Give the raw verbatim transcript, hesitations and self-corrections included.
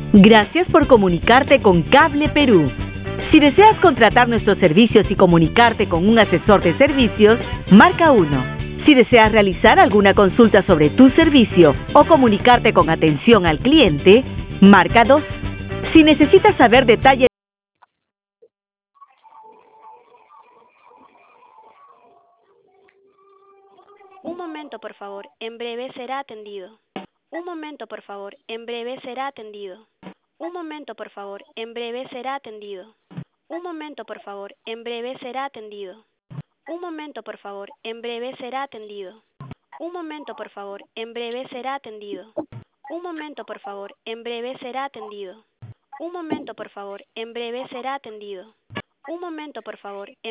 Gracias por comunicarte con Cable Perú. Si deseas contratar nuestros servicios y comunicarte con un asesor de servicios, marca uno. Si deseas realizar alguna consulta sobre tu servicio o comunicarte con atención al cliente, marca dos. Si necesitas saber detalles. Un momento, por favor. En breve será atendido. Un momento, por favor. En breve será atendido. Un momento, por favor. En breve será atendido. Un momento, por favor. En breve será atendido. Un momento, por favor. En breve será atendido. Un momento, por favor. En breve será atendido. Un momento, por favor. En breve será atendido. Un momento, por favor. En breve será atendido. Un momento, por favor.